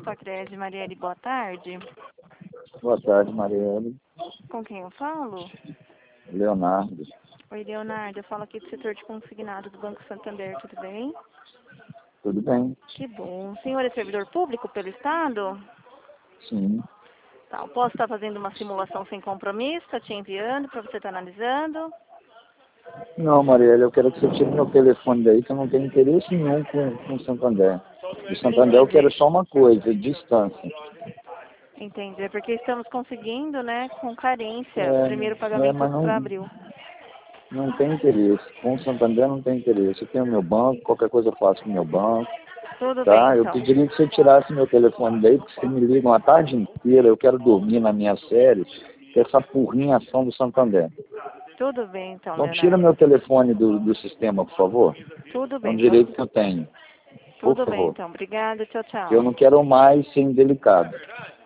Sacredi, Marielle, boa tarde. Boa tarde, Marielle. Com quem eu falo? Leonardo. Oi, Leonardo. Eu falo aqui do setor de consignado do Banco Santander, tudo bem? Tudo bem? Que bom. O senhor é servidor público pelo Estado? Sim. Tá, eu posso estar fazendo uma simulação sem compromisso, tá te enviando para você estar analisando? Não, Marielle, eu quero que você tire meu telefone daí, que eu não tenho interesse nenhum com o Santander. Do Santander eu Entendi. quero só uma coisa, distância. Entendi. É porque estamos conseguindo, né, com carência, primeiro pagamento Mas para abril. não tem interesse. Com o Santander não tem interesse. Eu tenho meu banco, qualquer coisa eu faço com meu banco. Tudo bem, Tá? Eu então. pediria que você tirasse meu telefone daí, porque você me liga uma tarde inteira, eu quero dormir na minha série, com essa porrinhação do Santander. Tudo bem, então, Então tira Leonardo. meu telefone do sistema, por favor. Tudo É um bem, então. direito que eu tenho. Por Tudo bem, favor. então. Obrigada. Tchau, Eu tchau. não quero mais ser indelicado.